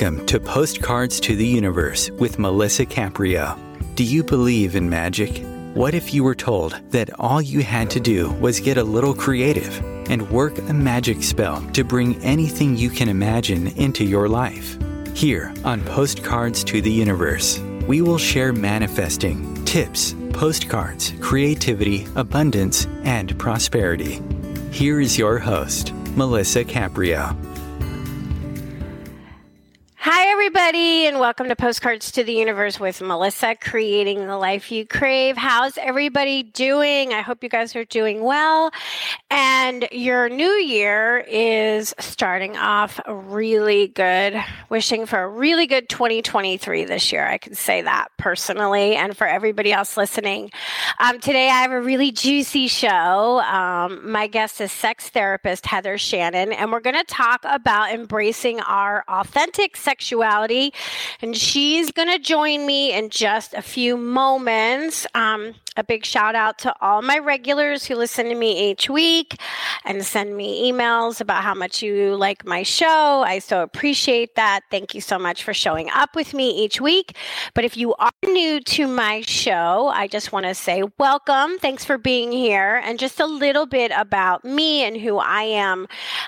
Welcome to Postcards to the Universe with Melissa Caprio. Do you believe in magic? What if you were told that all you had to do was get a little creative and work a magic spell to bring anything you can imagine into your life? Here on Postcards to the Universe, we will share manifesting, tips, postcards, creativity, abundance, and prosperity. Here is your host, Melissa Caprio. Hi, everybody, and welcome to Postcards to the Universe with Melissa, creating the life you crave. How's everybody doing? I hope you guys are doing well. And your new year is starting off really good. Wishing for a really good 2023 this year. I can say that personally, and for everybody else listening. Today, I have a really juicy show. My guest is sex therapist Heather Shannon, and we're going to talk about embracing our authentic sexuality, and she's going to join me in just a few moments. A big shout out to all my regulars who listen to me each week and send me emails about how much you like my show. I so appreciate that. Thank you so much for showing up with me each week. But if you are new to my show, I just want to say welcome. Thanks for being here. And just a little bit about me and who I am.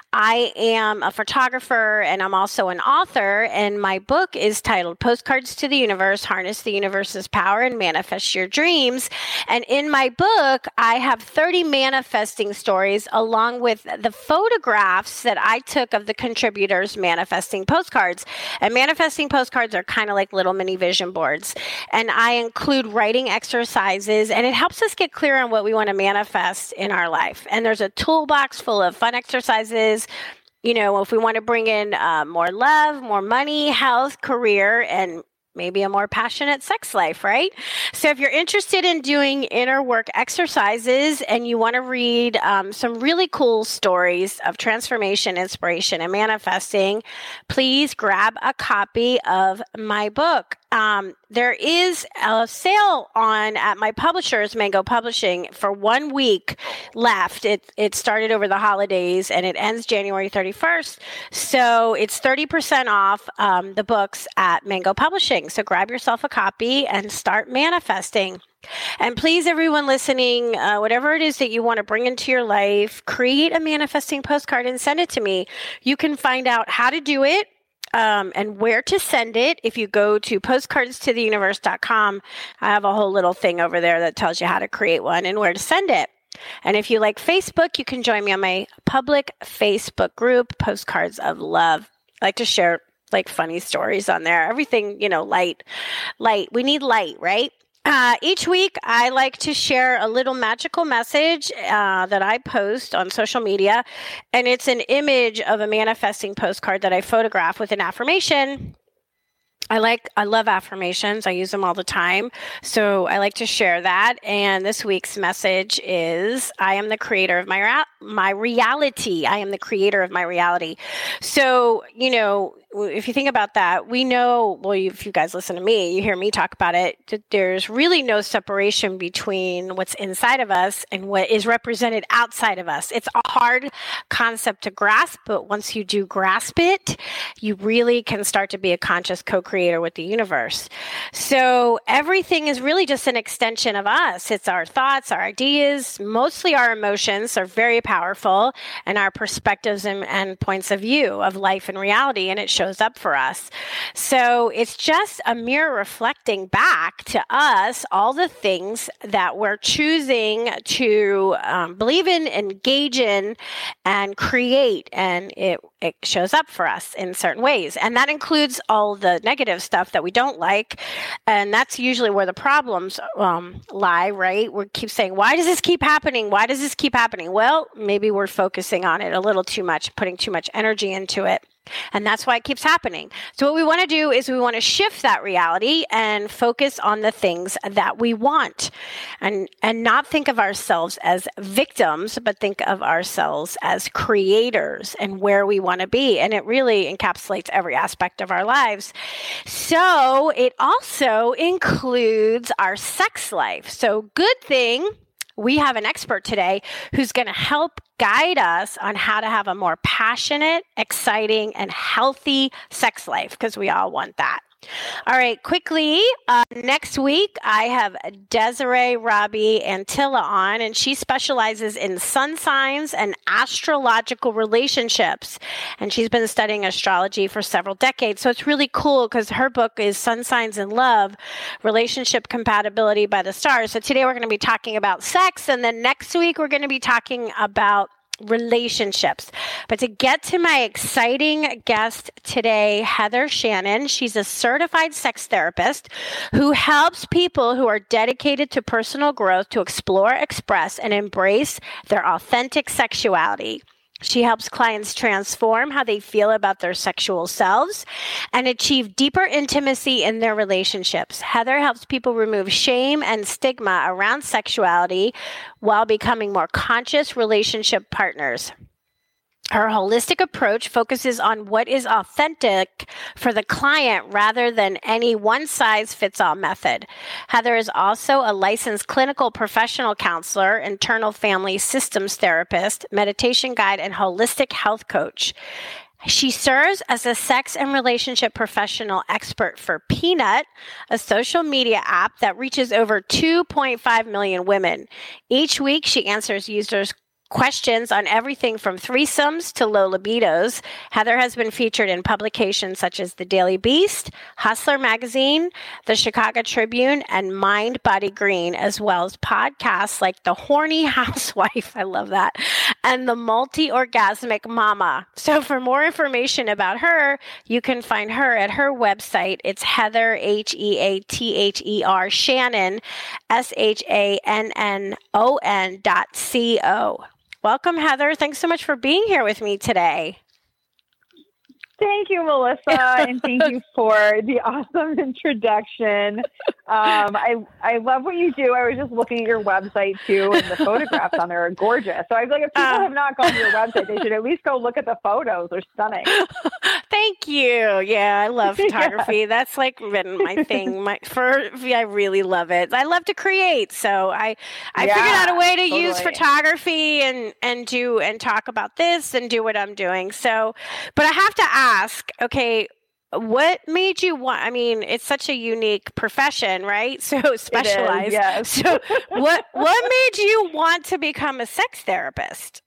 I am a photographer and I'm also an author. And my book is titled Postcards to the Universe, Harness the Universe's Power and Manifest Your Dreams. And in my book, I have 30 manifesting stories along with the photographs that I took of the contributors' manifesting postcards. And manifesting postcards are kind of like little mini vision boards. And I include writing exercises, and it helps us get clear on what we want to manifest in our life. And there's a toolbox full of fun exercises. You know, if we want to bring in more love, more money, health, career, and maybe a more passionate sex life, right? So if you're interested in doing inner work exercises and you want to read some really cool stories of transformation, inspiration, and manifesting, please grab a copy of my book. There is a sale on at my publishers, Mango Publishing, for 1 week left. It started over the holidays and it ends January 31st. So it's 30% off the books at Mango Publishing. So grab yourself a copy and start manifesting. And please, everyone listening, whatever it is that you want to bring into your life, create a manifesting postcard and send it to me. You can find out how to do it. And where to send it. If you go to postcardstotheuniverse.com, I have a whole little thing over there that tells you how to create one and where to send it. And if you like Facebook, you can join me on my public Facebook group, Postcards of Love. I like to share like funny stories on there. Everything, you know, light. We need light, right? Each week, I like to share a little magical message that I post on social media, and it's an image of a manifesting postcard that I photograph with an affirmation. I love affirmations. I use them all the time. So I like to share that. And this week's message is, I am the creator of my reality. I am the creator of my reality. So, you know, if you think about that, we know, well, if you guys listen to me, you hear me talk about it, that there's really no separation between what's inside of us and what is represented outside of us. It's a hard concept to grasp, but once you do grasp it, you really can start to be a conscious co-creator with the universe. So everything is really just an extension of us. It's our thoughts, our ideas, mostly our emotions are very powerful, and our perspectives and points of view of life and reality, and it shows up for us. So it's just a mirror reflecting back to us all the things that we're choosing to believe in, engage in, and create. And it shows up for us in certain ways. And that includes all the negative stuff that we don't like. And that's usually where the problems lie, right? We keep saying, why does this keep happening? Why does this keep happening? Well, maybe we're focusing on it a little too much, putting too much energy into it. And that's why it keeps happening. So what we want to do is we want to shift that reality and focus on the things that we want, and not think of ourselves as victims, but think of ourselves as creators and where we want to be. And it really encapsulates every aspect of our lives. So it also includes our sex life. So good thing we have an expert today who's going to help guide us on how to have a more passionate, exciting, and healthy sex life, because we all want that. All right, quickly, next week I have Desiree Robbie Antilla on, and she specializes in sun signs and astrological relationships. And she's been studying astrology for several decades. So it's really cool because her book is Sun Signs in Love, Relationship Compatibility by the Stars. So today we're going to be talking about sex, and then next week we're going to be talking about relationships. But to get to my exciting guest today, Heather Shannon, she's a certified sex therapist who helps people who are dedicated to personal growth to explore, express, and embrace their authentic sexuality. She helps clients transform how they feel about their sexual selves and achieve deeper intimacy in their relationships. Heather helps people remove shame and stigma around sexuality while becoming more conscious relationship partners. Her holistic approach focuses on what is authentic for the client rather than any one-size-fits-all method. Heather is also a licensed clinical professional counselor, internal family systems therapist, meditation guide, and holistic health coach. She serves as a sex and relationship professional expert for Peanut, a social media app that reaches over 2.5 million women. Each week, she answers users' questions on everything from threesomes to low libidos. Heather has been featured in publications such as The Daily Beast, Hustler Magazine, The Chicago Tribune, and Mind Body Green, as well as podcasts like The Horny Housewife, I love that, and The Multi-Orgasmic Mama. So for more information about her, you can find her at her website. It's Heather, Heather, Shannon, SHANNON.co. Welcome, Heather. Thanks so much for being here with me today. Thank you, Melissa, and thank you for the awesome introduction. I love what you do. I was just looking at your website, too, and the photographs on there are gorgeous. So I was like, if people have not gone to your website, they should at least go look at the photos. They're stunning. Thank you. Yeah, I love photography. Yeah. That's like been my thing. I really love it. I love to create. So I figured out a way to use photography and talk about this and do what I'm doing. So, but I have to ask, okay, what made you want, I mean, it's such a unique profession, right? So specialized. Yes. So what made you want to become a sex therapist?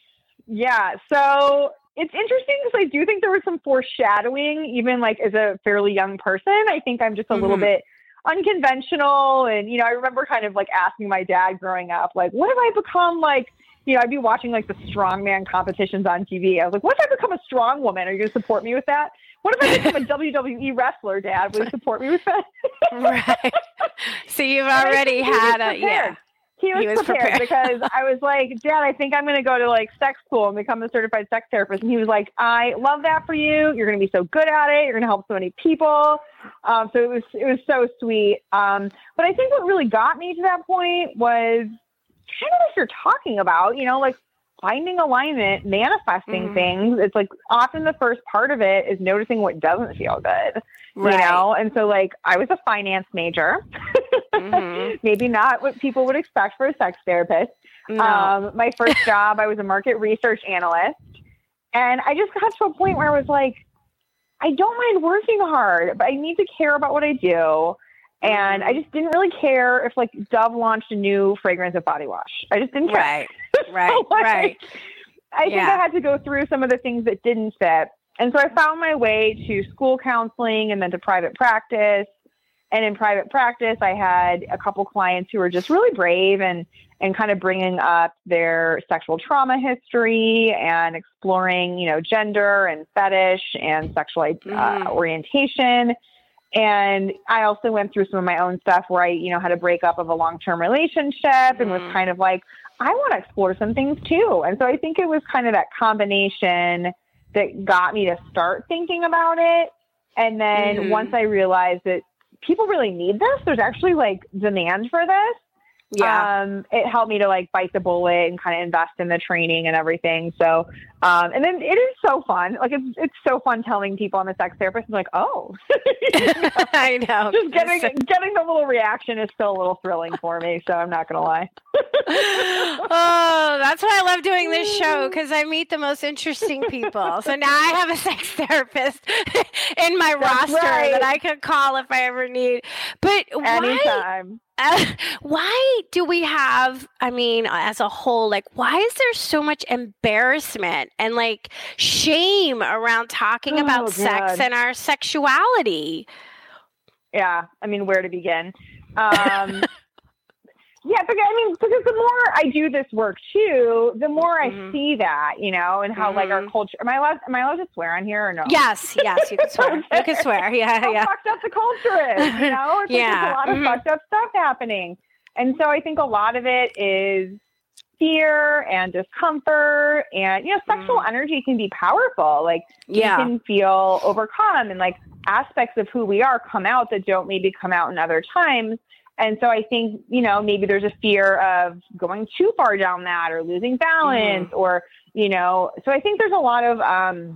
Yeah. So it's interesting because I do think there was some foreshadowing, even like as a fairly young person. I think I'm just a little bit unconventional. And, I remember kind of like asking my dad growing up, like, what if I become like, I'd be watching like the strongman competitions on TV. I was like, what if I become a strong woman? Are you going to support me with that? What if I become a WWE wrestler, Dad? Will you support me with that? Right. So you've already had He was prepared because I was like, Dad, I think I'm going to go to like sex school and become a certified sex therapist. And he was like, I love that for you. You're going to be so good at it. You're going to help so many people. So it was so sweet. But I think what really got me to that point was kind of like you're talking about, like finding alignment, manifesting things. It's like often the first part of it is noticing what doesn't feel good, right. And so like I was a finance major, maybe not what people would expect for a sex therapist. No. My first job, I was a market research analyst, and I just got to a point where I was like, I don't mind working hard, but I need to care about what I do. And I just didn't really care if like Dove launched a new fragrance of body wash. I just didn't care. Right. I think I had to go through some of the things that didn't fit. And so I found my way to school counseling and then to private practice. And in private practice, I had a couple clients who were just really brave and kind of bringing up their sexual trauma history and exploring, gender and fetish and sexual orientation. And I also went through some of my own stuff where I, had a breakup of a long-term relationship and was kind of like, I want to explore some things too. And so I think it was kind of that combination that got me to start thinking about it. And then once I realized that people really need this, there's actually like demand for this. It helped me to like bite the bullet and kind of invest in the training and everything. So, and then it is so fun. Like it's so fun telling people I'm a sex therapist. I'm like, oh, I know. Just getting the little reaction is still a little thrilling for me. So I'm not going to lie. Oh, that's why I love doing this show, because I meet the most interesting people. So now I have a sex therapist in my roster that I could call if I ever need. But anytime. Why do we have, I mean, as a whole, like, why is there so much embarrassment and like shame around talking about sex and our sexuality? Yeah. I mean, where to begin? Yeah, because the more I do this work too, the more I see that, you know, and how like our culture. Am I allowed to swear on here or no? Yes, you can swear. You can swear. Yeah, how fucked up the culture is, you know? It's like there's a lot of fucked up stuff happening, and so I think a lot of it is fear and discomfort, and you know, sexual energy can be powerful. Like you can feel overcome, and like aspects of who we are come out that don't maybe come out in other times. And so I think, you know, maybe there's a fear of going too far down that or losing balance or, you know, so I think there's a lot of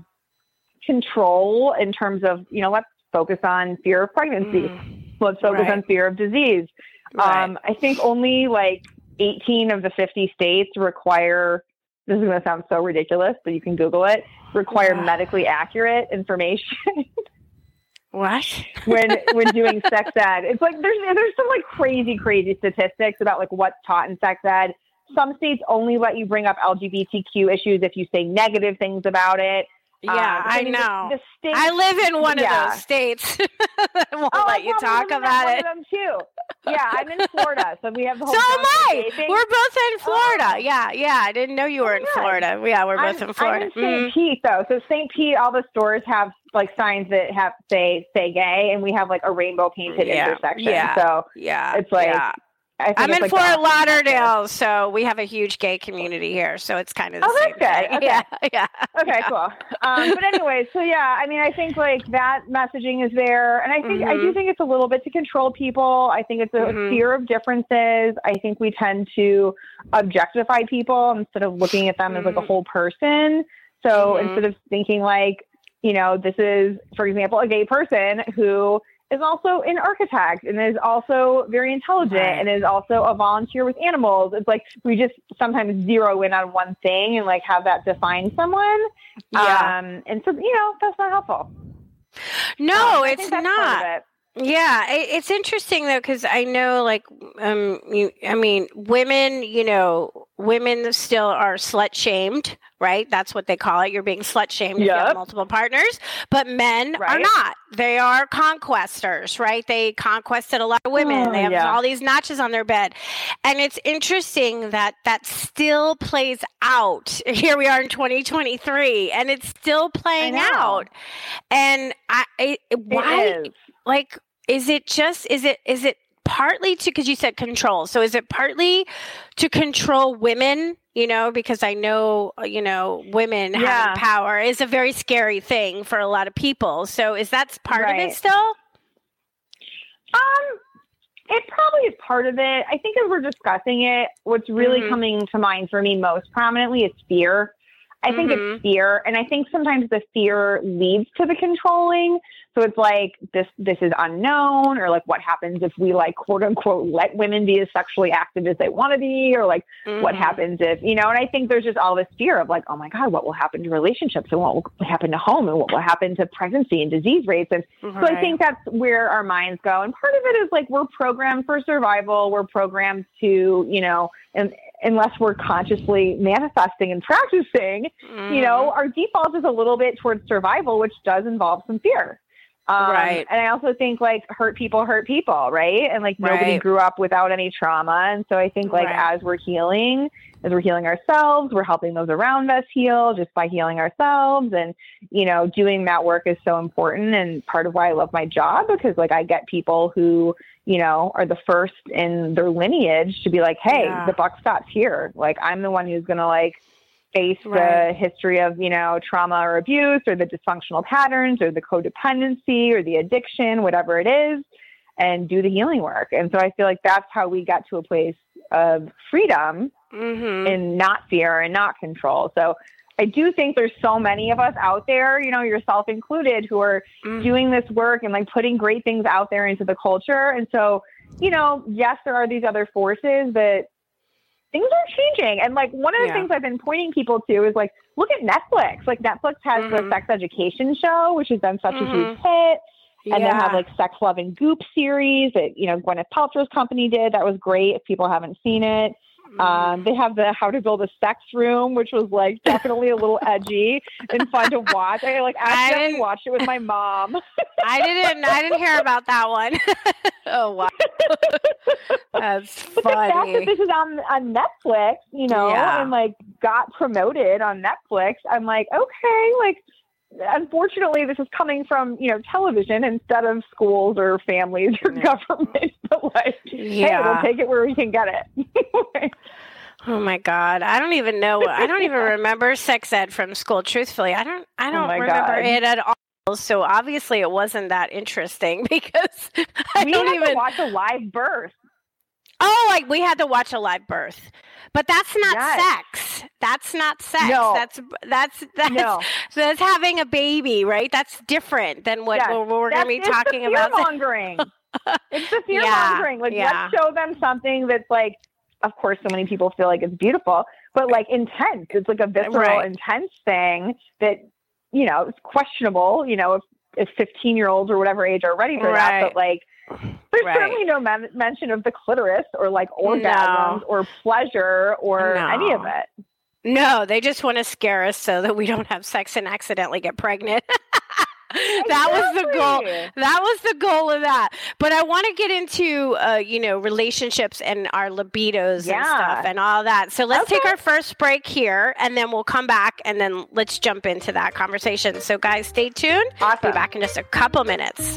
control in terms of, you know, let's focus on fear of pregnancy. Let's focus on fear of disease. I think only like 18 of the 50 states require, this is going to sound so ridiculous, but you can Google it, require medically accurate information. What? when doing sex ed. It's like there's some like crazy statistics about like what's taught in sex ed. Some states only let you bring up LGBTQ issues if you say negative things about it. Yeah, I know. The states, I live in one of those states. Won't let you talk about it. One of them too. Yeah, I'm in Florida, so we have the whole. So am I. We're both in Florida. Yeah. I didn't know you were in Florida. Yeah, we're both in Florida. I'm in St. Pete though. So St. Pete, all the stores have like signs that have say gay, and we have like a rainbow painted intersection. Yeah. So it's like. I'm in Fort Lauderdale, so we have a huge gay community here. So it's kind of the same thing. Okay. Yeah. Okay, cool. But anyway, so yeah, I mean, I think like that messaging is there. And I think, I do think it's a little bit to control people. I think it's a fear of differences. I think we tend to objectify people instead of looking at them as like a whole person. So instead of thinking like, you know, this is, for example, a gay person who is also an architect and is also very intelligent and is also a volunteer with animals. It's like we just sometimes zero in on one thing and like have that define someone. And so, you know, that's not helpful. No, it's not. Yeah, it's interesting though, because I know like, women, you know, women still are slut shamed, right? That's what they call it. You're being slut shamed if you have multiple partners, but men are not. They are conquestors, right? They conquested a lot of women. They have all these notches on their bed. And it's interesting that that still plays out. Here we are in 2023 and it's still playing out. And why? Like, is it partly to, because you said control. So is it partly to control women, you know, because I know, you know, women having power is a very scary thing for a lot of people. So is that part of it still? It probably is part of it. I think as we're discussing it, what's really coming to mind for me most prominently is fear. I think it's fear. And I think sometimes the fear leads to the controlling. So it's like, this is unknown, or like, what happens if we like, quote unquote, let women be as sexually active as they want to be, or like, what happens if, you know, and I think there's just all this fear of like, oh my God, what will happen to relationships, and what will happen to home, and what will happen to pregnancy and disease rates. And so I think that's where our minds go. And part of it is like, we're programmed for survival. We're programmed to, you know, and unless we're consciously manifesting and practicing, you know, our default is a little bit towards survival, which does involve some fear. And I also think like hurt people, right? And like nobody grew up without any trauma. And so I think like as we're healing ourselves, we're helping those around us heal just by healing ourselves. And, you know, doing that work is so important. And part of why I love my job, because like I get people who, you know, are the first in their lineage to be like, hey, the buck stops here. Like, I'm the one who's going to like face the history of, you know, trauma or abuse, or the dysfunctional patterns, or the codependency, or the addiction, whatever it is. and do the healing work. And so I feel like that's how we got to a place of freedom and not fear and not control. So I do think there's so many of us out there, you know, yourself included, who are doing this work and like putting great things out there into the culture. And so, you know, yes, there are these other forces, but things are changing. And like one of the things I've been pointing people to is like, look at Netflix. Like Netflix has the sex education show, which has been such a huge hit. And they have like Sex, Love, and Goop series that, you know, Gwyneth Paltrow's company did. That was great if people haven't seen it. They have the How to Build a Sex Room, which was like definitely a little edgy and fun to watch. I like accidentally watched it with my mom. I didn't hear about that one. Oh wow, that's but funny. The fact that this is on Netflix, you know, and like got promoted on Netflix, I'm like, okay, like. Unfortunately, this is coming from, you know, television instead of schools or families or government. But like, hey, we'll take it where we can get it. Oh my God. I don't even know. I don't even remember sex ed from school. Truthfully, I don't remember it at all. So obviously it wasn't that interesting because we had to watch a live birth. Oh, like we had to watch a live birth. But that's not sex. That's not sex. No. That's having a baby, right? That's different than what we're going to be talking about. Fear-mongering. It's the fear-mongering. Like, let's show them something that's like, of course, so many people feel like it's beautiful, but like intense. It's like a visceral, intense thing that, you know, it's questionable, you know, if 15-year-olds or whatever age are ready for that. But like, there's certainly no mention of the clitoris or like orgasms or pleasure or any of it. No, they just want to scare us so that we don't have sex and accidentally get pregnant. That was the goal. That was the goal of that. But I want to get into, you know, relationships and our libidos and stuff and all that. So let's take our first break here and then we'll come back and then let's jump into that conversation. So guys, stay tuned. Awesome. Be back in just a couple minutes.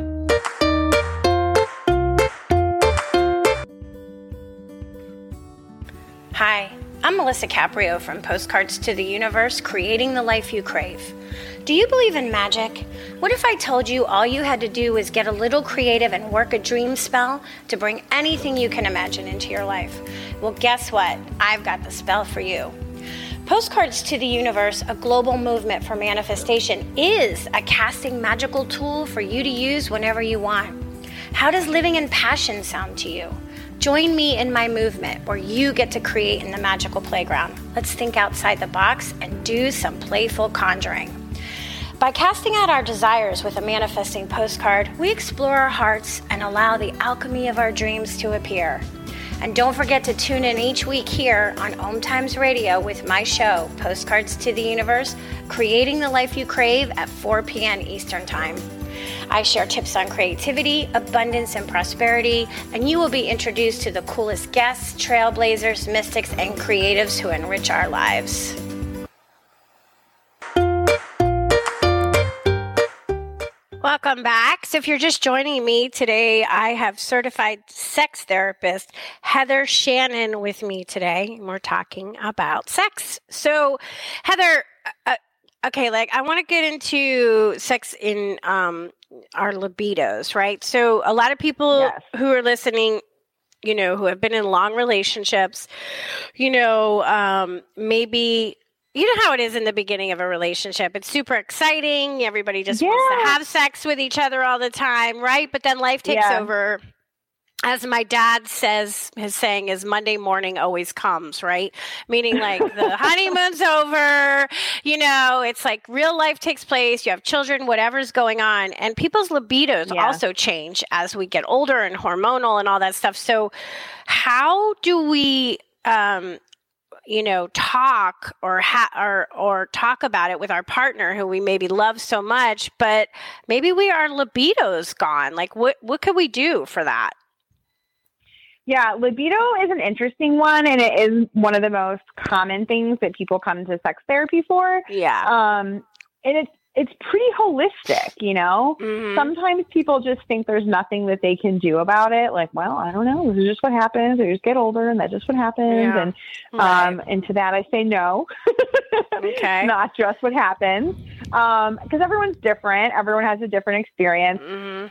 Hi, I'm Melissa Caprio from Postcards to the Universe, creating the life you crave. Do you believe in magic? What if I told you all you had to do was get a little creative and work a dream spell to bring anything you can imagine into your life? Well, guess what? I've got the spell for you. Postcards to the Universe, a global movement for manifestation, is a casting magical tool for you to use whenever you want. How does living in passion sound to you? Join me in my movement where you get to create in the magical playground. Let's think outside the box and do some playful conjuring. By casting out our desires with a manifesting postcard, we explore our hearts and allow the alchemy of our dreams to appear. And don't forget to tune in each week here on Om Times Radio with my show, Postcards to the Universe, creating the life you crave at 4 p.m. Eastern Time. I share tips on creativity, abundance, and prosperity, and you will be introduced to the coolest guests, trailblazers, mystics, and creatives who enrich our lives. Welcome back. So if you're just joining me today, I have certified sex therapist Heather Shannon with me today, and we're talking about sex. So Heather, okay, like I want to get into sex in our libidos, right? So a lot of people who are listening, you know, who have been in long relationships, you know, maybe, you know how it is in the beginning of a relationship. It's super exciting. Everybody just wants to have sex with each other all the time, right? But then life takes over. As my dad says, his saying is Monday morning always comes, right? Meaning like the honeymoon's over, you know, it's like real life takes place. You have children, whatever's going on. And people's libidos also change as we get older and hormonal and all that stuff. So how do we, you know, talk or talk about it with our partner who we maybe love so much, but maybe our libido's gone? Like what could we do for that? Yeah, libido is an interesting one, and it is one of the most common things that people come to sex therapy for. Yeah. And it's pretty holistic, you know? Mm-hmm. Sometimes people just think there's nothing that they can do about it. Like, well, I don't know. This is just what happens. They just get older, and that's just what happens. Yeah. And to that, I say no. Okay. Not just what happens. Because everyone's different. Everyone has a different experience. Mm-hmm.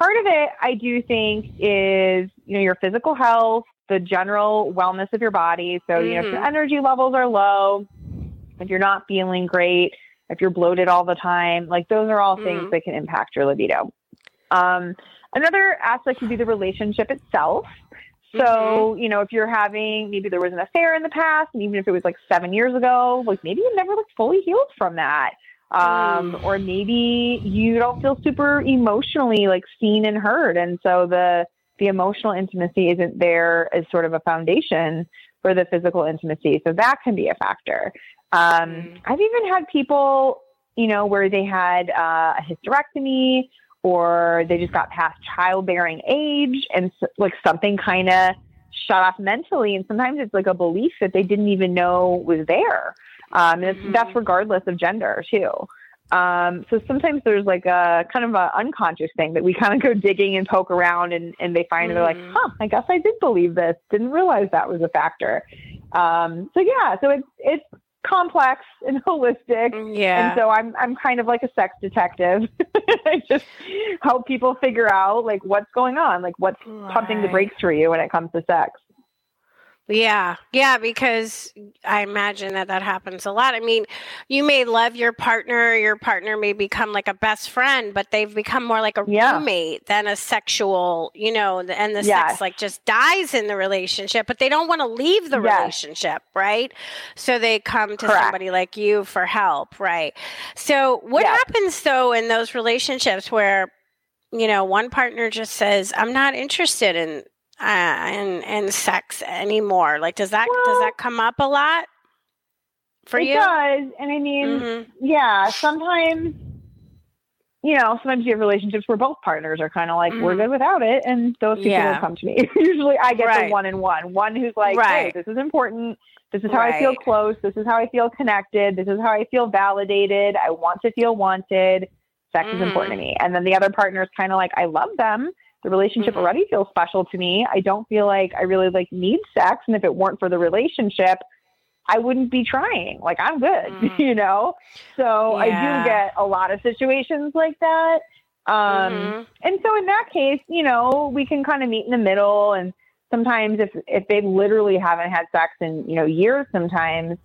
part of it, I do think, is, your physical health, the general wellness of your body. So, if your energy levels are low, if you're not feeling great, if you're bloated all the time, like those are all things that can impact your libido. Another aspect would be the relationship itself. So, if you're having, maybe there was an affair in the past, and even if it was like 7 years ago, like maybe you never fully healed from that. Or maybe you don't feel super emotionally like seen and heard. And so the emotional intimacy isn't there as sort of a foundation for the physical intimacy. So that can be a factor. I've even had people, where they had a hysterectomy, or they just got past childbearing age, and like something kind of shut off mentally. And sometimes it's like a belief that they didn't even know was there. And that's regardless of gender too. So sometimes there's like a kind of an unconscious thing that we kind of go digging and poke around, and they find they're like, I guess I did believe this. Didn't realize that was a factor. So it's complex and holistic. Yeah. And so I'm kind of like a sex detective. I just help people figure out like what's going on, like what's pumping the brakes for you when it comes to sex. Yeah. Yeah. Because I imagine that happens a lot. I mean, you may love your partner may become like a best friend, but they've become more like a roommate than a sexual, and the sex like just dies in the relationship, but they don't want to leave the relationship. Right. So they come to somebody like you for help. Right. So what happens though in those relationships where, one partner just says, I'm not interested in sex anymore? Like, does that come up a lot for you? It does. And I mean, sometimes, sometimes you have relationships where both partners are kind of like, we're good without it. And those people will come to me. Usually I get the one who's like, hey, this is important. This is how I feel close. This is how I feel connected. This is how I feel validated. I want to feel wanted. Sex is important to me. And then the other partner is kind of like, I love them. The relationship already feels special to me. I don't feel like I really need sex. And if it weren't for the relationship, I wouldn't be trying. Like, I'm good, So I do get a lot of situations like that. And so in that case, we can kind of meet in the middle. And sometimes if they literally haven't had sex in, years sometimes,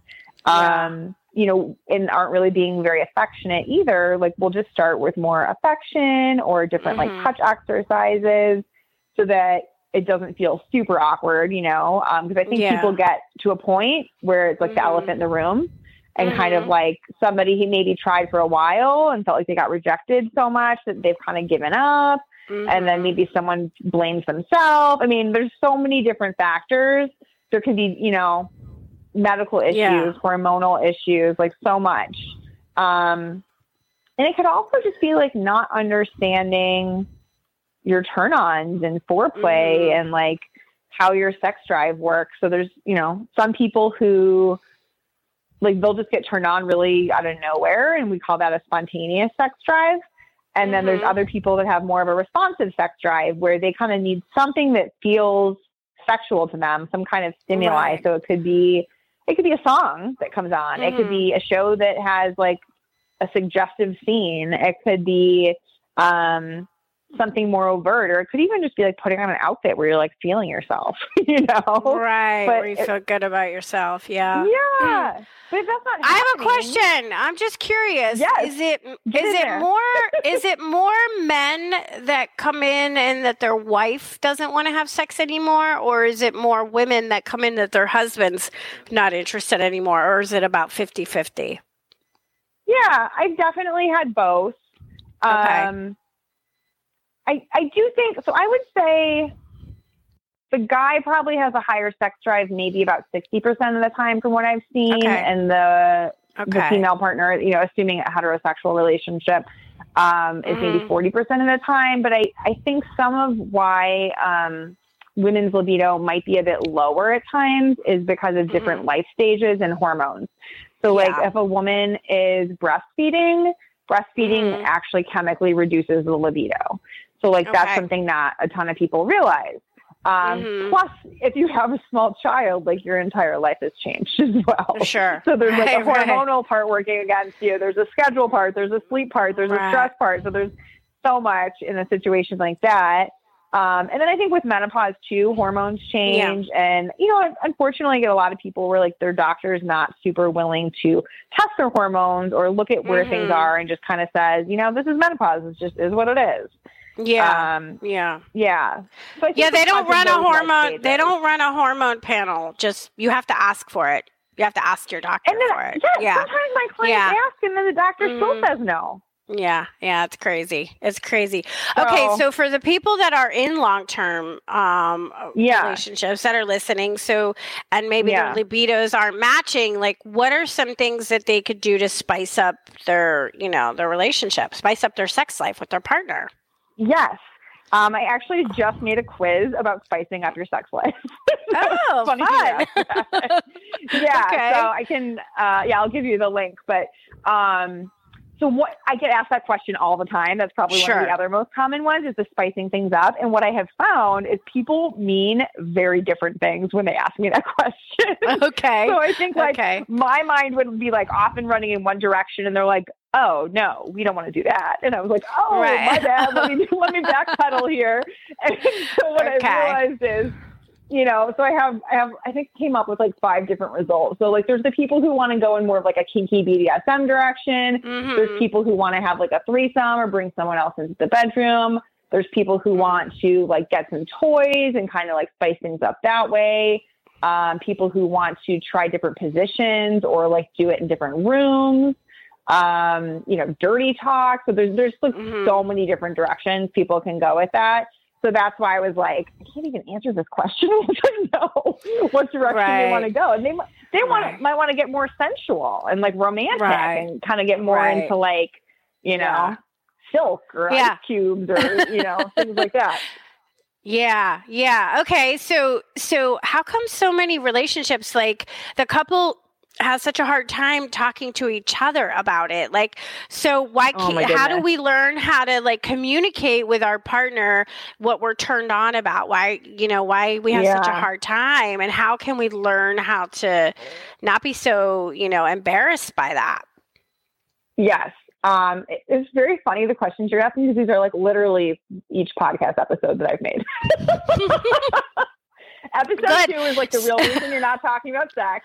and aren't really being very affectionate either, like we'll just start with more affection or different like touch exercises so that it doesn't feel super awkward, because I think people get to a point where it's like the elephant in the room and kind of like somebody he maybe tried for a while and felt like they got rejected so much that they've kind of given up. And then maybe someone blames themselves. I mean, there's so many different factors. There can be, medical issues, hormonal issues, like so much. And it could also just be like not understanding your turn-ons and foreplay and like how your sex drive works. So there's, some people who like, they'll just get turned on really out of nowhere. And we call that a spontaneous sex drive. And then there's other people that have more of a responsive sex drive where they kind of need something that feels sexual to them, some kind of stimuli. So it could be a song that comes on. It could be a show that has like a suggestive scene. It could be something more overt, or it could even just be like putting on an outfit where you're like feeling yourself, Right. But where you feel good about yourself. Yeah. Yeah. But if that's not happening, I have a question. I'm just curious. Yes. Is it more men that come in and that their wife doesn't want to have sex anymore? Or is it more women that come in that their husband's not interested anymore? Or is it about 50-50? Yeah, I've definitely had both. Okay. I do think, so I would say the guy probably has a higher sex drive, maybe about 60% of the time from what I've seen. And the female partner, assuming a heterosexual relationship, is maybe 40% of the time. But I think some of why women's libido might be a bit lower at times is because of different life stages and hormones. So like if a woman is breastfeeding actually chemically reduces the libido. So like that's something that a ton of people realize. Plus, if you have a small child, like your entire life has changed as well. Sure. So there's like a hormonal part working against you. There's a schedule part. There's a sleep part. There's a stress part. So there's so much in a situation like that. And then I think with menopause too, hormones change. Yeah. And, unfortunately, I get a lot of people where like their doctor is not super willing to test their hormones or look at where things are and just kind of says, this is menopause. It's just is what it is. Yeah. Yeah. So they don't run a hormone. They don't run a hormone panel. Just, you have to ask for it. You have to ask your doctor for it. Yeah. Sometimes my clients ask and then the doctor still says no. Yeah, it's crazy. It's crazy. Okay, so for the people that are in long-term relationships that are listening, and maybe their libidos aren't matching, like what are some things that they could do to spice up their, their relationship, spice up their sex life with their partner? Yes. I actually just made a quiz about spicing up your sex life. Oh, fun! Okay. So I can, I'll give you the link, but, so what I get asked that question all the time. That's probably one of the other most common ones is the spicing things up. And what I have found is people mean very different things when they ask me that question. Okay. So I think my mind would be like off and running in one direction and they're like, oh no, we don't want to do that. And I was like, my bad. Let me backpedal here. And so what I realized is, so I think came up with like 5 different results. So like there's the people who want to go in more of like a kinky BDSM direction. There's people who want to have like a threesome or bring someone else into the bedroom. There's people who want to like get some toys and kind of like spice things up that way. People who want to try different positions or like do it in different rooms. Dirty talk. So there's like so many different directions people can go with that. So that's why I was like, I can't even answer this question unless I know what direction they want to go. And they might want to get more sensual and like romantic and kind of get more into like, silk or ice cubes or, things like that. Yeah. Okay. So how come so many relationships, like the couple has such a hard time talking to each other about it? Like, so why can't, how do we learn how to like communicate with our partner what we're turned on about? Why we have such a hard time, and how can we learn how to not be so, embarrassed by that? Yes. It's very funny, the questions you're asking, because these are like literally each podcast episode that I've made. Episode 2 is like the real reason you're not talking about sex.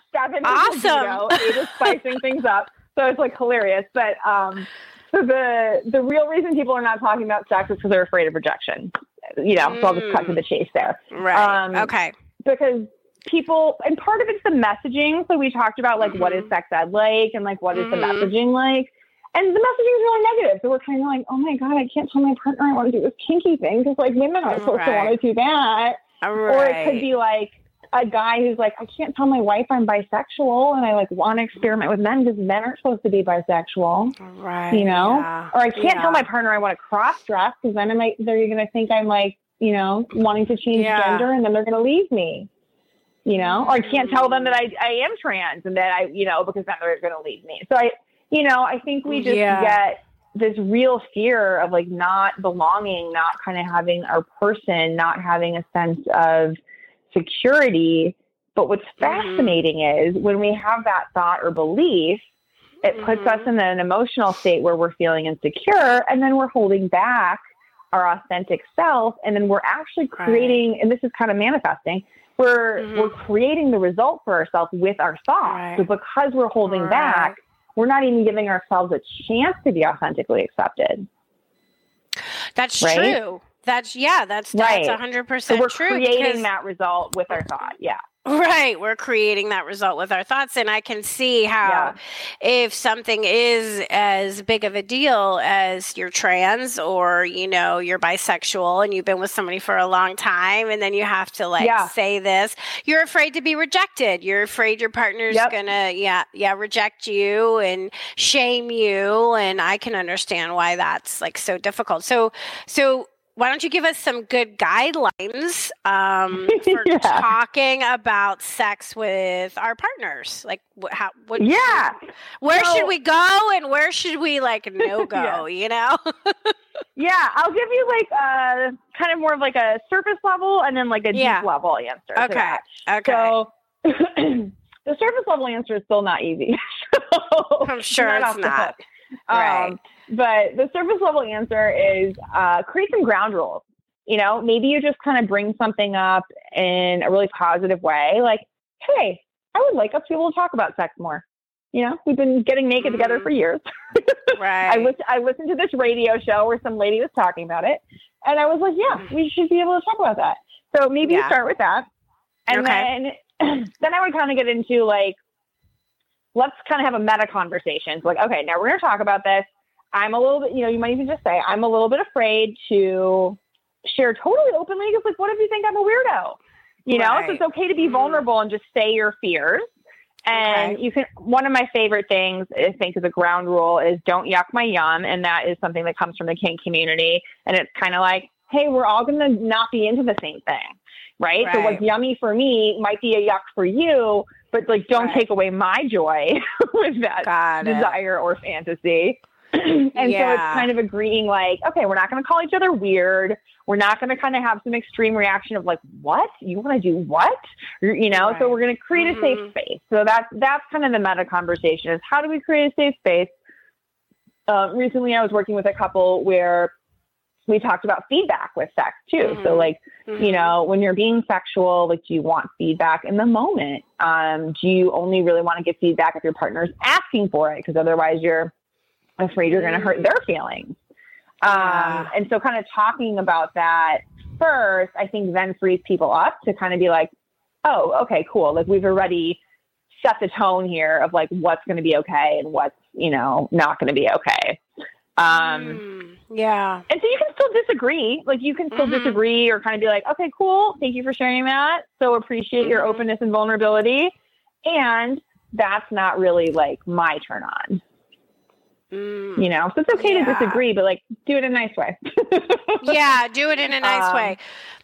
Awesome. It is spicing things up. So it's like hilarious. But so the real reason people are not talking about sex is because they're afraid of rejection. So I'll just cut to the chase there. Right. Okay. Because people, and part of it's the messaging. So we talked about like what is sex ed like and like what is the messaging like. And the messaging is really negative. So we're kind of like, oh my God, I can't tell my partner I want to do this kinky thing because like women aren't supposed to want to do that. Or it could be like a guy who's like, I can't tell my wife I'm bisexual and I like want to experiment with men because men aren't supposed to be bisexual. Right. Or I can't tell my partner I want to cross dress because then they're going to think I'm like, wanting to change gender and then they're going to leave me. Or I can't tell them that I am trans and that I, because then they're going to leave me. So I think we just get this real fear of like not belonging, not kind of having our person, not having a sense of security. But what's fascinating is when we have that thought or belief, it puts us in an emotional state where we're feeling insecure, and then we're holding back our authentic self. And then we're actually creating, and this is kind of manifesting, we're creating the result for ourselves with our thoughts. So because we're holding back, we're not even giving ourselves a chance to be authentically accepted. That's true. That's 100% so we're true. Creating that result with our thought. Yeah. Right. We're creating that result with our thoughts. And I can see how if something is as big of a deal as you're trans or, you're bisexual and you've been with somebody for a long time and then you have to say this, you're afraid to be rejected. You're afraid your partner's going to, reject you and shame you. And I can understand why that's like so difficult. So why don't you give us some good guidelines for talking about sex with our partners? Like, where should we go and where should we no go? I'll give you like kind of more of like a surface level and then like a deep level answer. Okay. So the surface level answer is still not easy. I'm sure it's not. Right. But the surface level answer is create some ground rules. You know, maybe you just kind of bring something up in a really positive way. Like, hey, I would like us to be able to talk about sex more. You know, we've been getting naked together for years. Right. I listened to this radio show where some lady was talking about it. And I was like, yeah, we should be able to talk about that. So maybe you start with that. And then I would kind of get into like, let's kind of have a meta conversation. So like, okay, now we're going to talk about this. I'm a little bit, you know, you might even just say, I'm a little bit afraid to share totally openly because like, what if you think I'm a weirdo? You know, so it's okay to be vulnerable and just say your fears. And you can, one of my favorite things I think is a ground rule is don't yuck my yum. And that is something that comes from the kink community. And it's kind of like, hey, we're all going to not be into the same thing. Right. So what's yummy for me might be a yuck for you, but like, don't take away my joy with that desire or fantasy. And so it's kind of agreeing like, okay, we're not going to call each other weird. We're not going to kind of have some extreme reaction of like, what? You want to do what? You know, so we're going to create a safe space. So that's kind of the meta conversation is how do we create a safe space? Recently I was working with a couple where we talked about feedback with sex too. So like, you know, when you're being sexual, like, do you want feedback in the moment? Do you only really want to get feedback if your partner's asking for it? Because otherwise you're afraid you're going to hurt their feelings. And so kind of talking about that first, I think then frees people up to kind of be like, oh, okay, cool. Like we've already set the tone here of like, what's going to be okay and what's, you know, not going to be okay. And so you can still disagree. Like you can still disagree or kind of be like, okay, cool. Thank you for sharing that. So appreciate your openness and vulnerability. And that's not really like my turn on. You know, so it's okay to disagree, but like do it in a nice way. Do it in a nice way.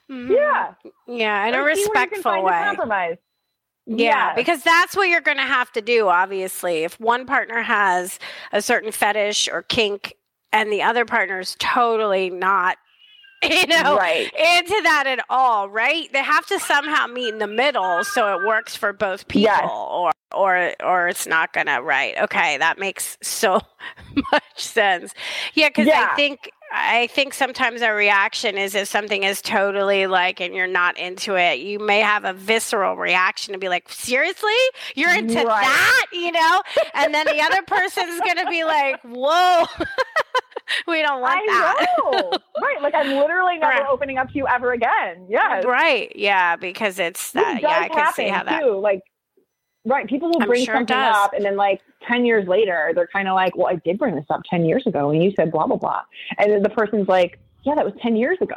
In a respectful way. Compromise. Yeah, because that's what you're going to have to do, obviously. If one partner has a certain fetish or kink and the other partner's totally not, you know, into that at all, right? They have to somehow meet in the middle so it works for both people or it's not going to, okay, that makes so much sense. Yeah, because I think sometimes our reaction is if something is totally like, and you're not into it, you may have a visceral reaction to be like, seriously? You're into that, you know? And then the other person's going to be like, whoa, we don't want that. I know. Like I'm literally never opening up to you ever again. Yes. Right. Yeah. Because it's that. Yeah. I can see how that. Too. Like, people will bring something up and then like 10 years later, they're kind of like, well, I did bring this up 10 years ago and you said blah, blah, blah. And then the person's like, yeah, that was 10 years ago.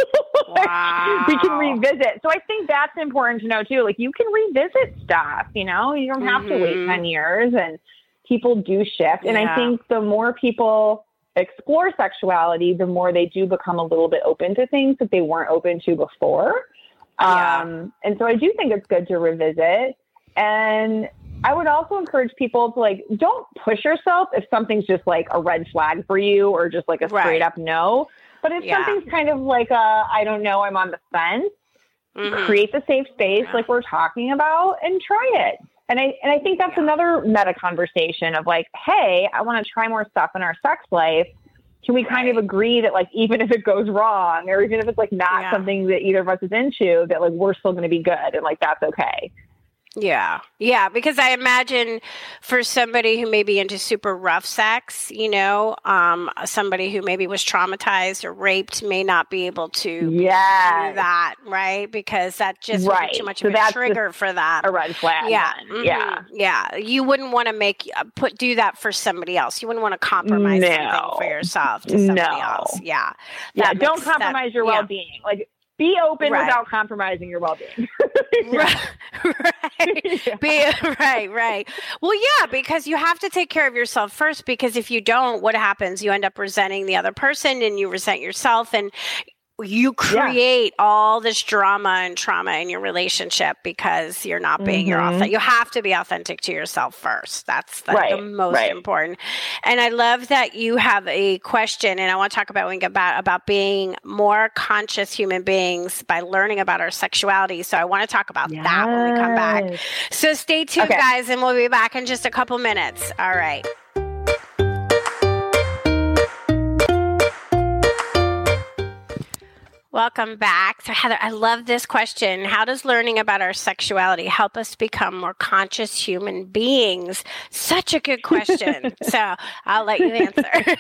Wow. We can revisit. So I think that's important to know too. Like you can revisit stuff, you know, you don't have to wait 10 years and people do shift. And I think the more people explore sexuality, the more they do become a little bit open to things that they weren't open to before. And so I do think it's good to revisit. And I would also encourage people to like, don't push yourself if something's just like a red flag for you or just like a straight up no. But if something's kind of like I don't know, I'm on the fence, create the safe space like we're talking about and try it. And I think that's another meta conversation of like, hey, I want to try more stuff in our sex life. Can we kind of agree that like, even if it goes wrong or even if it's like not something that either of us is into, that like, we're still going to be good and like, that's okay. Yeah. Yeah. Because I imagine for somebody who may be into super rough sex, you know, somebody who maybe was traumatized or raped may not be able to do that, right? Because that just would be too much of a trigger for that. A red flag. Yeah. Yeah. You wouldn't want to do that for somebody else. You wouldn't want to compromise something for yourself to somebody else. Yeah. Don't compromise your well-being. Like, be open without compromising your well-being. Right. Well, yeah, because you have to take care of yourself first, because if you don't, what happens? You end up resenting the other person and you resent yourself and you create all this drama and trauma in your relationship because you're not being your authentic. You have to be authentic to yourself first. That's the most important. And I love that you have a question, and I want to talk about being more conscious human beings by learning about our sexuality. So I want to talk about that when we come back. So stay tuned, guys, and we'll be back in just a couple minutes. All right. Welcome back. So Heather, I love this question. How does learning about our sexuality help us become more conscious human beings? Such a good question. So I'll let you answer.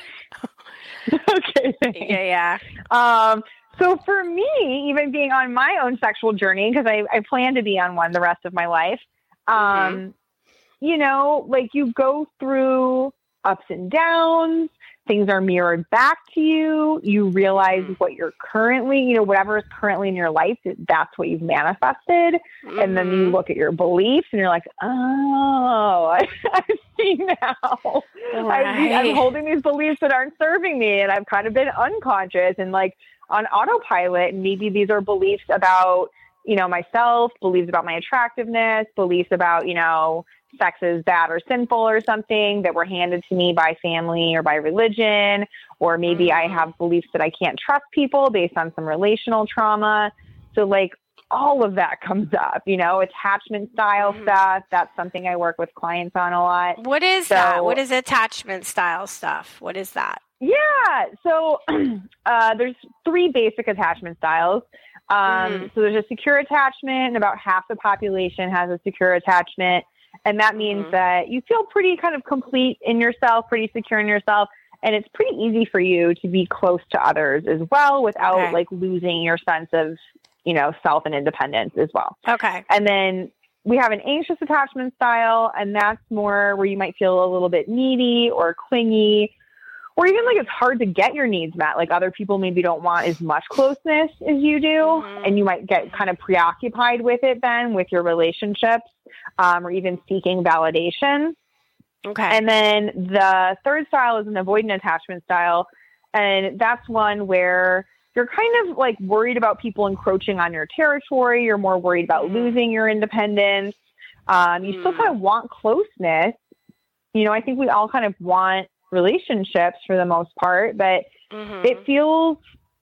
Okay. Yeah. So for me, even being on my own sexual journey, because I plan to be on one the rest of my life, you know, like you go through ups and downs, things are mirrored back to you. You realize what you're currently, you know, whatever is currently in your life, that's what you've manifested. And then you look at your beliefs and you're like, oh, I see now. Right. I'm holding these beliefs that aren't serving me, and I've kind of been unconscious and like on autopilot. And maybe these are beliefs about, you know, myself, beliefs about my attractiveness, beliefs about, you know, sex is bad or sinful or something that were handed to me by family or by religion. Or maybe I have beliefs that I can't trust people based on some relational trauma. So like all of that comes up, you know, attachment style stuff. That's something I work with clients on a lot. What is that? What is attachment style stuff? What is that? Yeah. So there's 3 basic attachment styles. So there's a secure attachment, and about half the population has a secure attachment. And that means that you feel pretty kind of complete in yourself, pretty secure in yourself. And it's pretty easy for you to be close to others as well without like losing your sense of, you know, self and independence as well. Okay. And then we have an anxious attachment style, and that's more where you might feel a little bit needy or clingy, or even like it's hard to get your needs met. Like other people maybe don't want as much closeness as you do. And you might get kind of preoccupied with it then with your relationships, or even seeking validation. Okay. And then the third style is an avoidant attachment style. And that's one where you're kind of like worried about people encroaching on your territory. You're more worried about losing your independence. You still kind of want closeness. You know, I think we all kind of want relationships for the most part, but it feels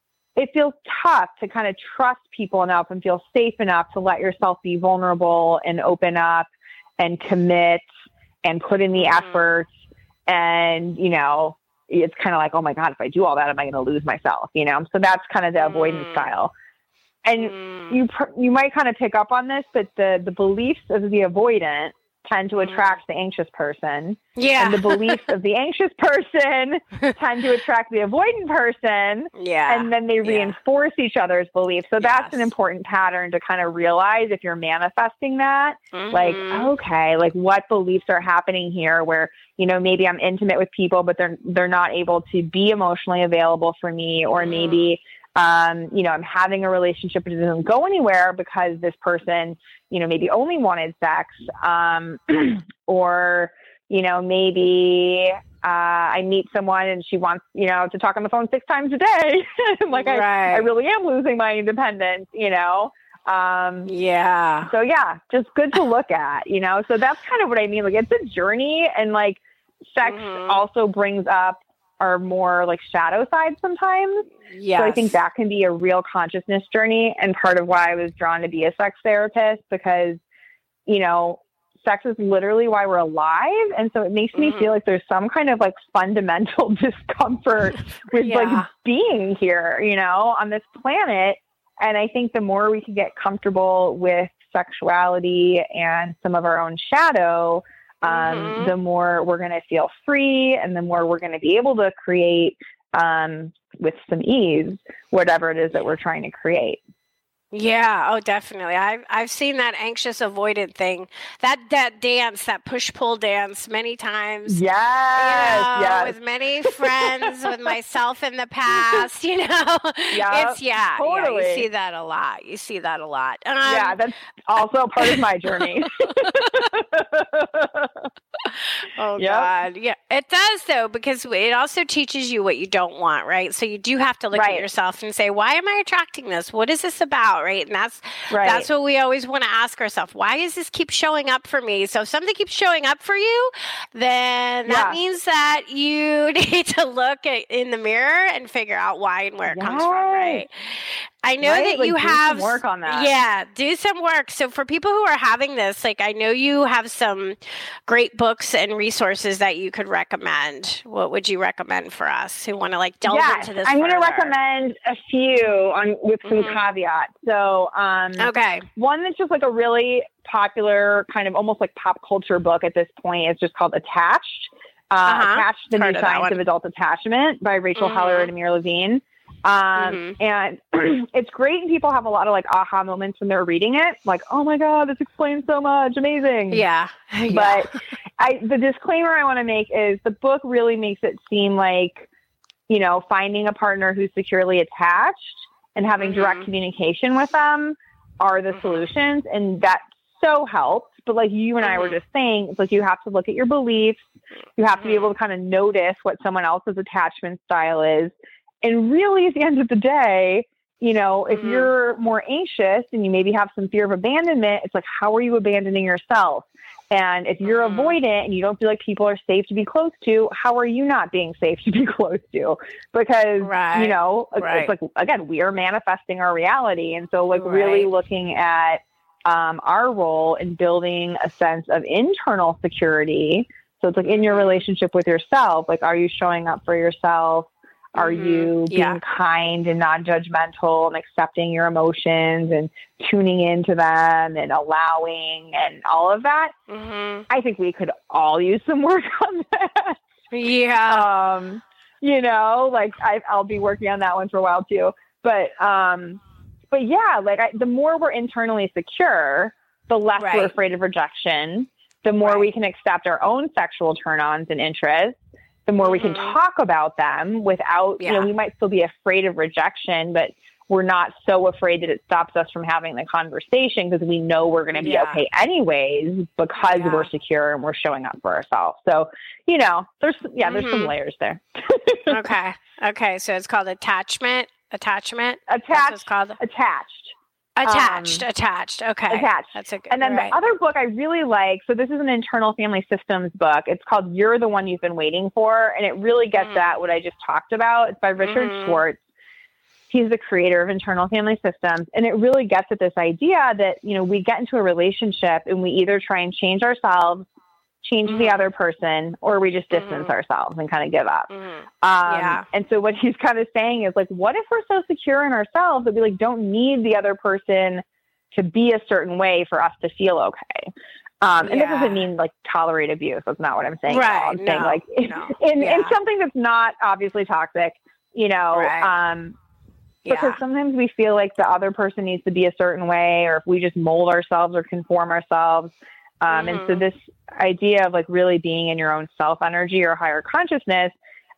tough to kind of trust people enough and feel safe enough to let yourself be vulnerable and open up and commit and put in the effort. And, you know, it's kind of like, oh my God, if I do all that, am I going to lose myself? You know? So that's kind of the avoidance style. And you might kind of pick up on this, but the beliefs of the avoidant tend to attract the anxious person. Yeah. And the beliefs of the anxious person tend to attract the avoidant person. Yeah. And then they reinforce each other's beliefs. So that's an important pattern to kind of realize if you're manifesting that. Like, okay, like what beliefs are happening here where, you know, maybe I'm intimate with people, but they're not able to be emotionally available for me, or maybe you know, I'm having a relationship that doesn't go anywhere because this person, you know, maybe only wanted sex, or, you know, maybe I meet someone and she wants, you know, to talk on the phone 6 times a day. Like I really am losing my independence, you know? So yeah, just good to look at, you know? So that's kind of what I mean. Like it's a journey, and like sex also brings up our more like shadow side sometimes. So I think that can be a real consciousness journey, and part of why I was drawn to be a sex therapist, because, you know, sex is literally why we're alive. And so it makes me feel like there's some kind of like fundamental discomfort with like being here, you know, on this planet. And I think the more we can get comfortable with sexuality and some of our own shadow, the more we're going to feel free, and the more we're going to be able to create with some ease whatever it is that we're trying to create. Yeah. Oh, definitely. I've seen that anxious avoidant thing, that dance, that push-pull dance many times. Yes. You know, with many friends, with myself in the past, you know, it's, totally. You see that a lot. Yeah. That's also part of my journey. Oh God. Yeah, it does though, because it also teaches you what you don't want, right? So you do have to look at yourself and say, why am I attracting this? What is this about? Right. And that's what we always want to ask ourselves. Why does this keep showing up for me? So if something keeps showing up for you, then that means that you need to look in the mirror and figure out why and where it comes from. Right. I know right? that like, you do have some work on that. Yeah, do some work. So for people who are having this, like I know you have some great books and resources that you could recommend. What would you recommend for us who want to like delve into this? I'm going to further? recommend a few with some caveats. So, okay, one that's just like a really popular kind of almost like pop culture book at this point is just called Attached. Attached: The New Science of Adult Attachment by Rachel Heller and Amir Levine. And it's great. And people have a lot of like aha moments when they're reading it. Like, oh my God, this explains so much. Amazing. Yeah. But the disclaimer I want to make is the book really makes it seem like, you know, finding a partner who's securely attached and having direct communication with them are the solutions. And that so helps. But like you and I were just saying, it's like you have to look at your beliefs. You have to be able to kind of notice what someone else's attachment style is. And really, at the end of the day, you know, if you're more anxious and you maybe have some fear of abandonment, it's like, how are you abandoning yourself? And if you're avoidant and you don't feel like people are safe to be close to, how are you not being safe to be close to? Because, you know, it's like, again, we are manifesting our reality. And so like really looking at our role in building a sense of internal security. So it's like in your relationship with yourself, like, are you showing up for yourself? Are you being kind and non-judgmental and accepting your emotions and tuning into them and allowing and all of that? I think we could all use some work on that. Yeah. You know, like I'll be working on that one for a while too. But yeah, like the more we're internally secure, the less we're afraid of rejection, the more we can accept our own sexual turn-ons and interests. The more we can talk about them without, you know, we might still be afraid of rejection, but we're not so afraid that it stops us from having the conversation because we know we're going to be okay anyways because we're secure and we're showing up for ourselves. So, you know, there's some layers there. Okay. So it's called Attachment. Attached. It's called Attached. Attached. Okay. Attached. That's a good. And then the other book I really like, so this is an internal family systems book. It's called You're the One You've Been Waiting For. And it really gets at what I just talked about. It's by Richard Schwartz. He's the creator of internal family systems. And it really gets at this idea that, you know, we get into a relationship and we either try and change ourselves, change the other person, or we just distance ourselves and kind of give up. And so what he's kind of saying is like, what if we're so secure in ourselves that we like don't need the other person to be a certain way for us to feel okay? And that doesn't mean like tolerate abuse. That's not what I'm saying. I'm saying like in something that's not obviously toxic, you know, because sometimes we feel like the other person needs to be a certain way, or if we just mold ourselves or conform ourselves. And so this idea of like really being in your own self energy or higher consciousness,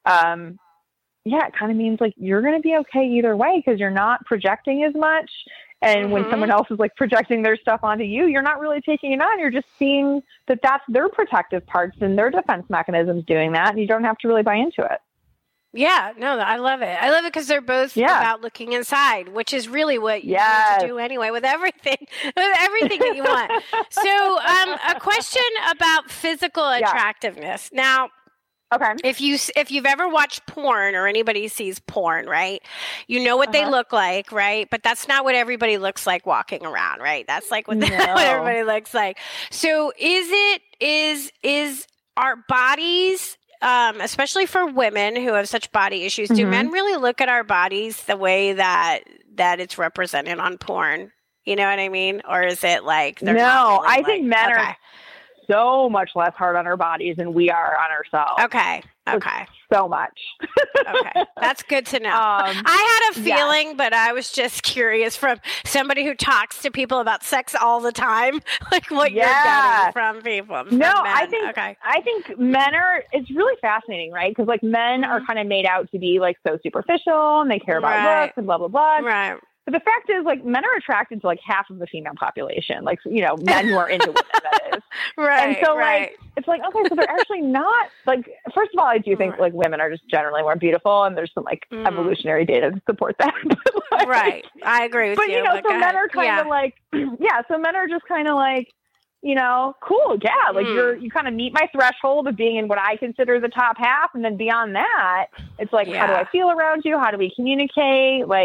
it kind of means like you're going to be okay either way because you're not projecting as much. And when someone else is like projecting their stuff onto you, you're not really taking it on. You're just seeing that that's their protective parts and their defense mechanisms doing that. And you don't have to really buy into it. Yeah, no, I love it. I love it because they're both about looking inside, which is really what you need to do anyway with everything that you want. So, a question about physical attractiveness. Now, if you've ever watched porn or anybody sees porn, right? You know what they look like, right? But that's not what everybody looks like walking around, right? That's like what everybody looks like. So, is our bodies, especially for women who have such body issues, do men really look at our bodies the way that it's represented on porn? You know what I mean? Or is it like they're not really, I think men are so much less hard on our bodies than we are on ourselves. Okay. So much. Okay. That's good to know. I had a feeling, but I was just curious from somebody who talks to people about sex all the time, like what you're getting from people. From men. I think men are, it's really fascinating, right? Because like men are kind of made out to be like so superficial and they care about looks and blah, blah, blah. Right. But the fact is, like, men are attracted to like half of the female population, like, you know, men who are into women, that is. Right. And so like, it's like, okay, so they're actually not like, first of all, I do think like women are just generally more beautiful, and there's some like evolutionary data to support that. But, like, I agree with you. But, you know, so men are kind of like, so men are just kind of like, you know, cool. Yeah. Like you kind of meet my threshold of being in what I consider the top half. And then beyond that, it's like, how do I feel around you? How do we communicate? Like,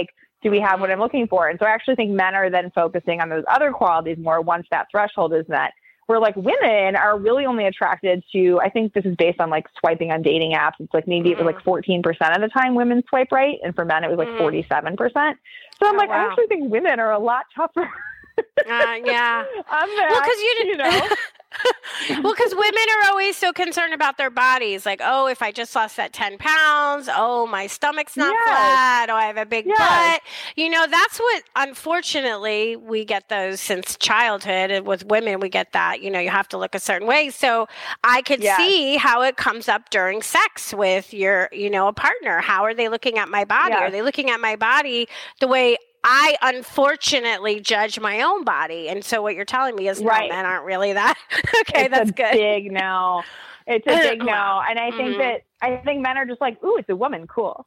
do we have what I'm looking for? And so I actually think men are then focusing on those other qualities more once that threshold is met. Where like women are really only attracted to, I think this is based on like swiping on dating apps. It's like maybe it was like 14% of the time women swipe right. And for men, it was like 47%. So I'm I actually think women are a lot tougher. Yeah. Well, because you know. Well, because women are always so concerned about their bodies. Like, oh, if I just lost that 10 pounds, oh, my stomach's not flat, oh, I have a big butt. You know, that's what, unfortunately, we get those since childhood. And with women, we get that, you know, you have to look a certain way. So I could see how it comes up during sex with your, you know, a partner. How are they looking at my body? Are they looking at my body the way I unfortunately judge my own body? And so what you're telling me is no, men aren't really that. Okay, that's good. Big no. It's a big no. And I think men are just like, ooh, it's a woman. Cool.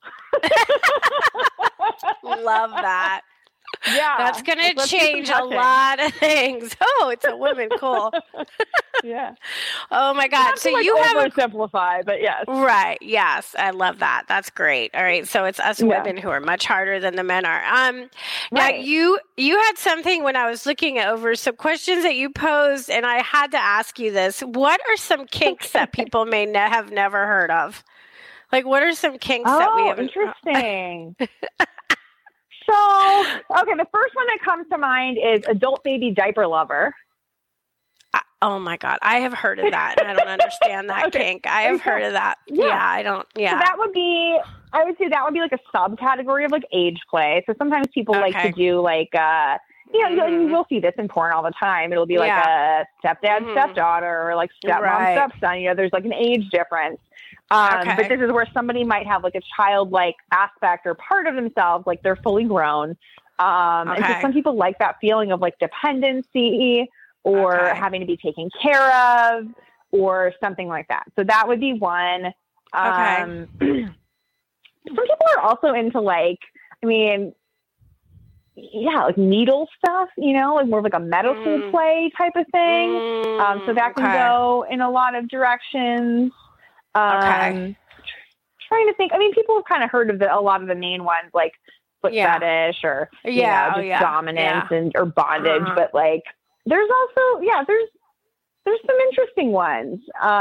Love that. Yeah. That's going to change a lot of things. Oh, it's a woman. Cool. Yeah. Oh my God. Not so you have simplify, but yes. Right. Yes. I love that. That's great. All right. So it's us women who are much harder than the men are. Now you had something when I was looking over some questions that you posed, and I had to ask you this. What are some kinks that people may have never heard of? Like, what are some kinks that we haven't? Interesting. So, okay, the first one that comes to mind is adult baby diaper lover. Oh my God. I have heard of that. And I don't understand that kink. I have heard of that. Yeah, I don't. Yeah. So that would be, I would say that would be like a subcategory of like age play. So sometimes people like to do like, you know, you will see this in porn all the time. It'll be like a stepdad, stepdaughter, or like stepmom, stepson. You know, there's like an age difference. But this is where somebody might have like a childlike aspect or part of themselves, like they're fully grown. And so some people like that feeling of like dependency or having to be taken care of or something like that. So that would be one. Some people are also into like, I mean, like needle stuff, you know, like more of like a medical play type of thing. So that can go in a lot of directions. Trying to think. I mean, people have kind of heard of a lot of the main ones, like foot fetish or you know, just dominance and or bondage. But like, there's also there's some interesting ones.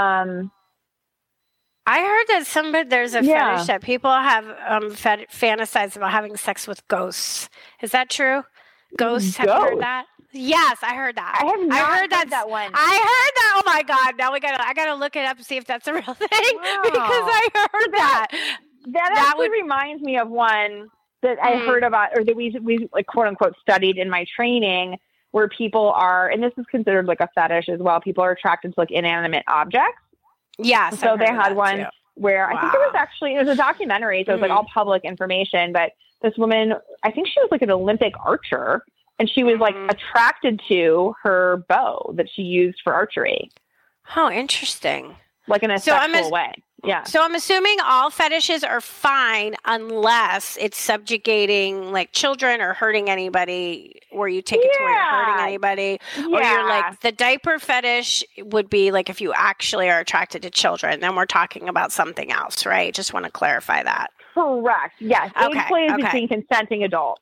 I heard that there's a fetish that people have fantasize about having sex with ghosts. Is that true? Ghosts? Have you heard that? Yes, I heard that. I have not heard that one. I heard that. Oh my God! Now I gotta look it up and see if that's a real thing because I heard that. That actually reminds me of one that I heard about, or that we like quote unquote studied in my training, where people are, and this is considered like a fetish as well. People are attracted to like inanimate objects. Yes. So they had one where I think it was a documentary, so it was like all public information. But this woman, I think she was like an Olympic archer. And she was like attracted to her bow that she used for archery. Oh, interesting. Like in a sexual way. Yeah. So I'm assuming all fetishes are fine unless it's subjugating like children or hurting anybody, or you take it to where you're hurting anybody. Or you're like, the diaper fetish would be like if you actually are attracted to children, then we're talking about something else, right? Just want to clarify that. Correct. Yes. Age play is between consenting adults.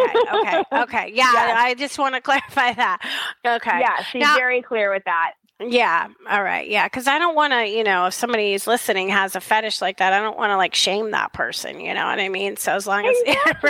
Okay. Yeah. I just want to clarify that. Okay. Yeah. She's very clear with that. Yeah. All right. Yeah. Because I don't want to, you know, if somebody is listening has a fetish like that, I don't want to like shame that person. You know what I mean? So as long as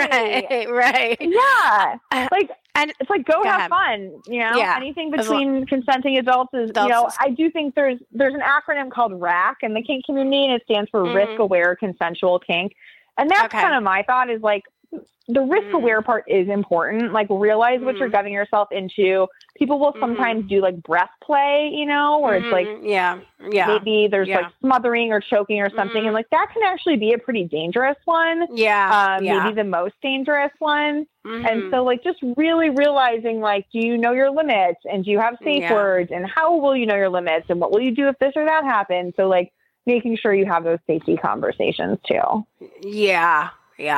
right. Yeah. Like, and it's like go have fun. You know, anything between consenting adults is. You know, I do think there's an acronym called RAC in the kink community, and it stands for Risk Aware Consensual Kink. And that's kind of my thought is like the risk aware part is important. Like realize what you're getting yourself into. People will sometimes do like breath play, you know, where it's like, maybe there's like smothering or choking or something. And like that can actually be a pretty dangerous one. Maybe the most dangerous one. And so like just really realizing like, do you know your limits and do you have safe words and how will you know your limits and what will you do if this or that happens? So like making sure you have those safety conversations too. Yeah.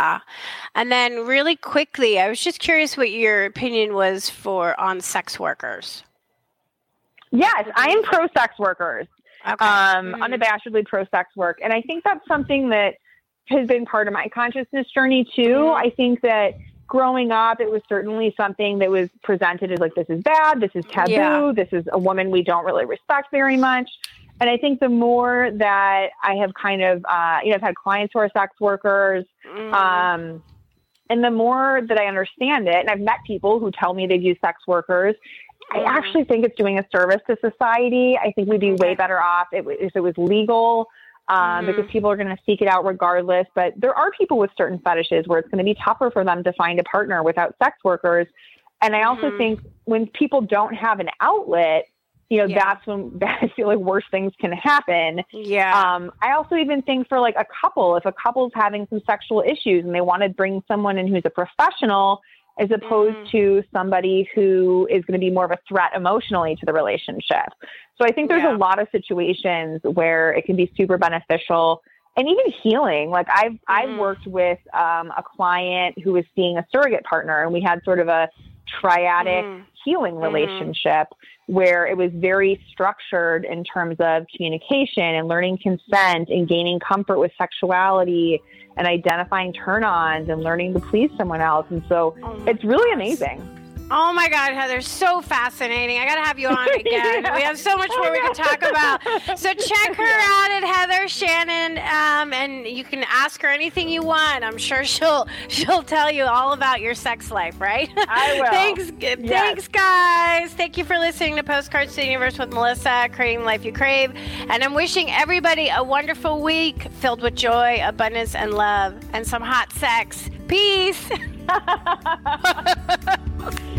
And then really quickly, I was just curious what your opinion was on sex workers. Yes, I am pro sex workers. Unabashedly pro sex work. And I think that's something that has been part of my consciousness journey too. I think that growing up, it was certainly something that was presented as like, this is bad, this is taboo, this is a woman we don't really respect very much. And I think the more that I have kind of, I've had clients who are sex workers, and the more that I understand it, and I've met people who tell me they've used sex workers, I actually think it's doing a service to society. I think we'd be way better off if it was legal. Because people are going to seek it out regardless. But there are people with certain fetishes where it's going to be tougher for them to find a partner without sex workers. And I also think when people don't have an outlet, that's when I feel like worse things can happen. Yeah. I also even think for like a couple, if a couple's having some sexual issues and they want to bring someone in who's a professional, as opposed to somebody who is going to be more of a threat emotionally to the relationship. So I think there's a lot of situations where it can be super beneficial and even healing. Like I've worked with a client who was seeing a surrogate partner, and we had sort of a triadic healing relationship where it was very structured in terms of communication and learning consent and gaining comfort with sexuality and identifying turn-ons and learning to please someone else. And so it's really amazing. Oh my God, Heather, so fascinating. I got to have you on again. We have so much more we can talk about. So check her out at Heather Shannon, and you can ask her anything you want. I'm sure she'll tell you all about your sex life, right? I will. Thanks, guys. Thank you for listening to Postcards to the Universe with Melissa, Creating the Life You Crave. And I'm wishing everybody a wonderful week filled with joy, abundance, and love, and some hot sex. Peace.